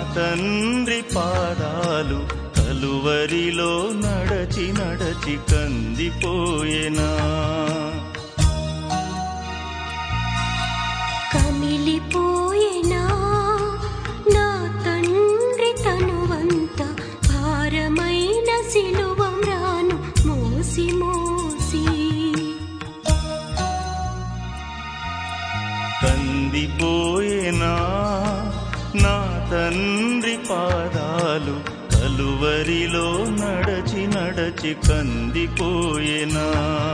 తండ్రి పాదాలు కలువరిలో నడచి నడచి కందిపోయేనా. కమిలిపోయేనా నా తండ్రి తనువంత భారమైన సిలువం రాను మోసి మోసి. కందిపోయేనా నా తండ్రి పాదాలు కలువరిలో నడచి నడచి కందిపోయేనా.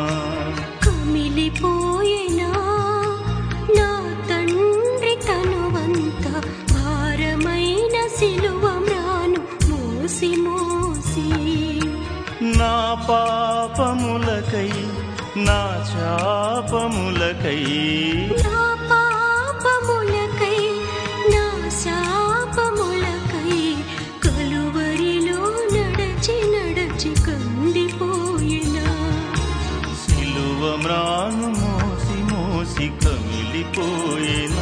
కమిలిపోయేనా నా తండ్రి తనువంత భారమైన సిలువం రాను మోసి మోసి. నా పాపములకై నా శాపములకై నా పాపములకై నా శాపములకై కలువరిలో నడచి నడచి కందిపోయినా. సిలువ మ్రాను మోసి మోసి కమిలిపోయేనా.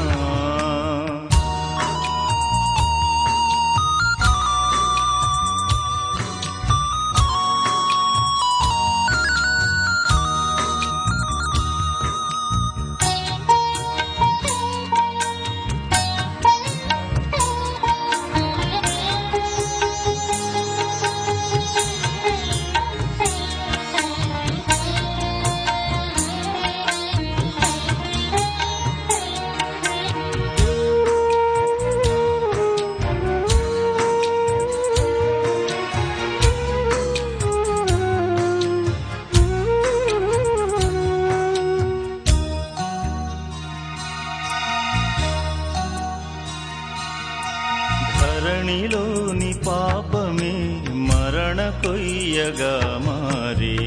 ధరణిలోని పాపమే మరణ కొయ్యగా మారే.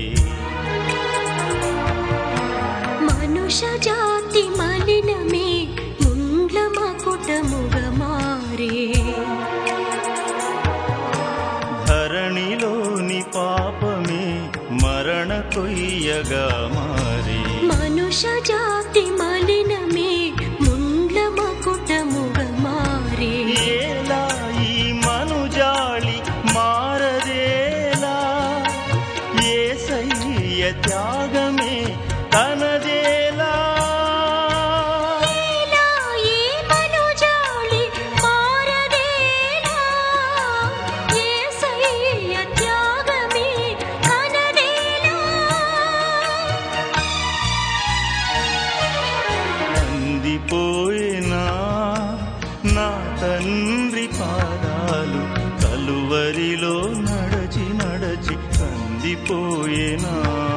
మనుష జాతి మలినమే ముండ్ల మకుటముగా మారే. ధరణిలోని పాపమే మరణ కొయ్యగా మారే. మనుష జాతి మలినమే ముండ్ల మకుటముగా మారే. ఏలా ఈ మనుజాళి మారదేలా, యేసయ్య త్యాగమే తనదేలా. ఏలా ఈ మనుజాళి మారదేలా, యేసయ్య త్యాగమే తనదేలా. కందిపోయేనా నా తండ్రి పాదాలు కలువరిలో నడచి నడచి కందిపోయేనా.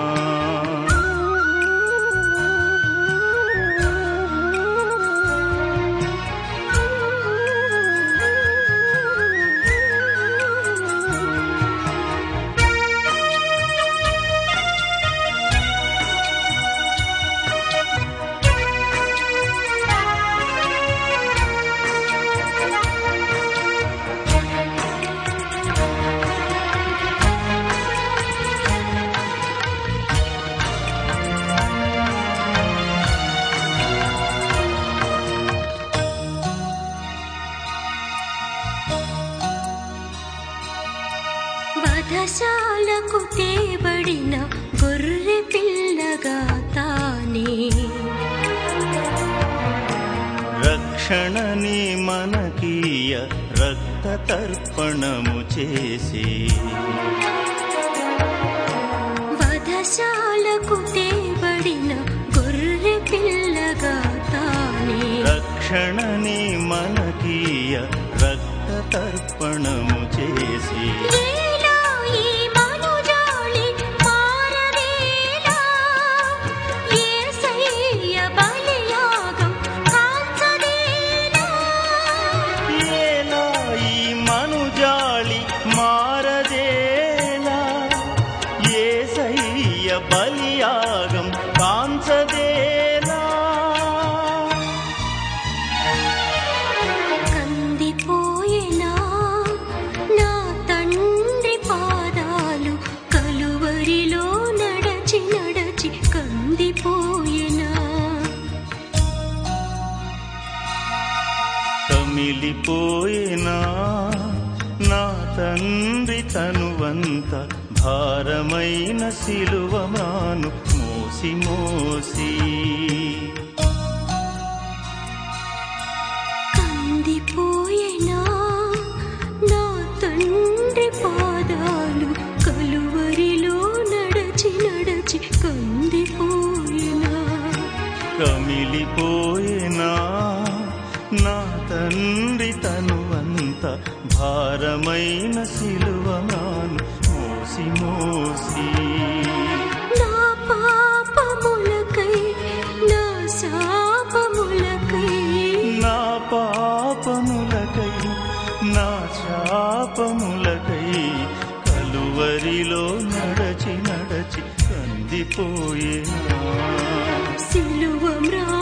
వధశాలకు తేబడిన గొర్రె పిల్లగా తానే రక్షణని మనకీయ రక్త తర్పణము చేసి. వధశాలకు తేబడిన గొర్రె పిల్లగా తానే రక్షణని మనకీయ రక్త తర్పణము చేసి. ఏలా ఈ మనుజాళి మారదేలా, యేసయ్య బలియాగం కాంచదేలా. ఏలా ఈ మనుజాళి మారదేలా, యేసయ్య బలియాగం కాంచదేలా. కందిపోయేనా నా తండ్రి భారమైన సిలువ మ్రాను మోసి మోసి. కందిపోయేనా నా తండ్రి పాదాలు, కలువరిలో నడచి నడచి కందిపోయేనా. కమిలిపోయేనా నా తండ్రి తనువంత, భారమైన సిలువ మ్రాను మోసి మోసి. నా పాపములకై నా శాపములకై, నా పాపములకై నా శాపములకై, కలువరిలో నడచి నడచి కందిపోయేనా. సిలువ మ్రాను